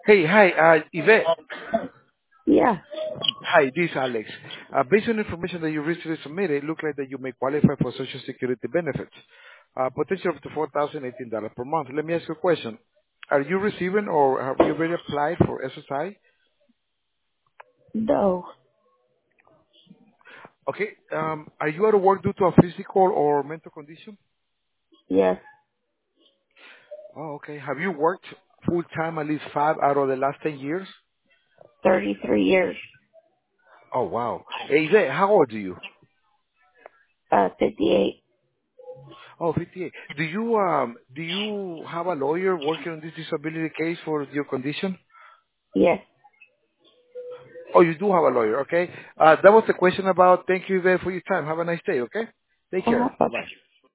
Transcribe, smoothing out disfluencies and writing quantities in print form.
Hey, hi, Yvette. Yeah. Hi, this is Alex. Based on information that you recently submitted, it looks like that you may qualify for Social Security benefits. Potential up to $4,018 per month. Let me ask you a question. Are you receiving or have you already applied for SSI? No. Okay. Are you out of work due to a physical or mental condition? Yes. Oh, okay. Have you worked full time at least 5 out of the last 10 years? 33 years. Oh, wow. Hey, Yvette, how old are you? 58. Oh, 58. Do you have a lawyer working on this disability case for your condition? Yes. Oh, you do have a lawyer, okay? That was the question about. Thank you very for your time. Have a nice day, okay? Take care. Bye. Bye-bye.